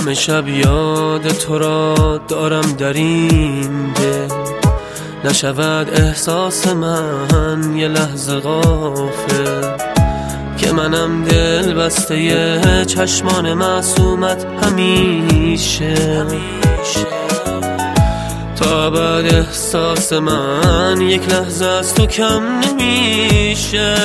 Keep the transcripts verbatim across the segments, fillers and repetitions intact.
همه شب یاد تو را دارم در این دل، نشود احساس من یه لحظه غافل که منم دل بسته چشمان معصومت همیشه. تا بعد احساس من یک لحظه از تو کم نمیشه.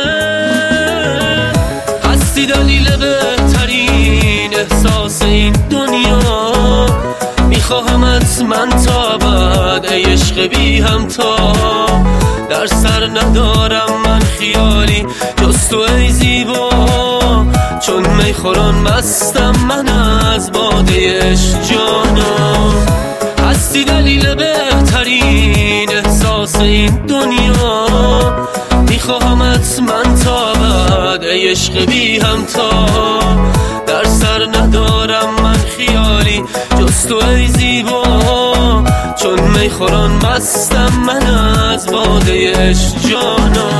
هستی دلیل بهترین احساس این دنیا، میخواهمت من تا بعد ای عشق بی همتا. در سر ندارم من خیالی جز تو ای زیبا، چون میخوران مستم من از باده عشق جانا. هستی دلیل بهترین احساس این دنیا، میخواهمت من تا بعد ای عشق بی همتا. در سر ندارم من خیالی جز تو ای زیبا، چون میخوران مستم من از باده عشق جانا.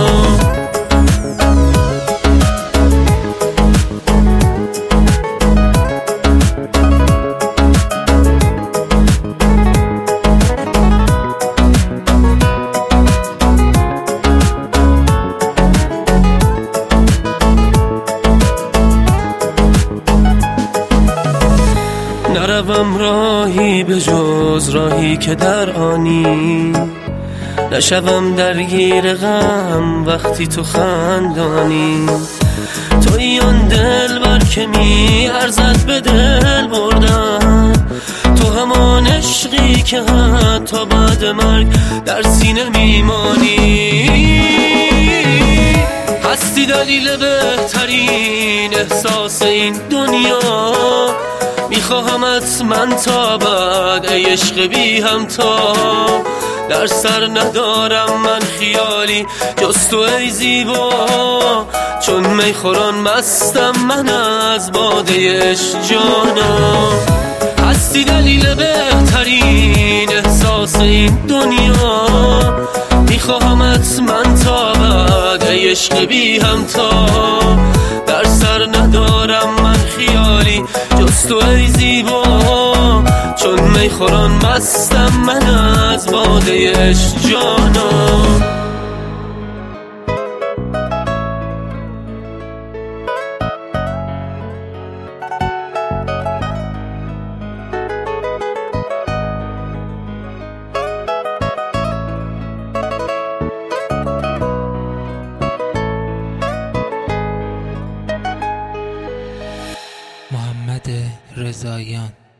نروم راهی به جز راهی که در آنی، نشوم درگیر غم وقتی تو خندانی. تویی آن دلبر که می ارزد به دل بردن، تو همان عشقی که حتی بعد مرگ در سینه میمانی. هستی دلیل بهترین احساس این دنیا، میخواهمت من تا بعد ای عشق بی همتا. در سر ندارم من خیالی جز تو ای زیبا، چون میخوران مستم من از باده عشق جانا. هستی دلیل بهترین احساس این دنیا، میخواهمت من تا بعد ای عشق بی همتا. در سر ندارم من خیالی جز تو ای زیبا، چون میخوران مستم من از باده عشق جانا. محمد رضاییان.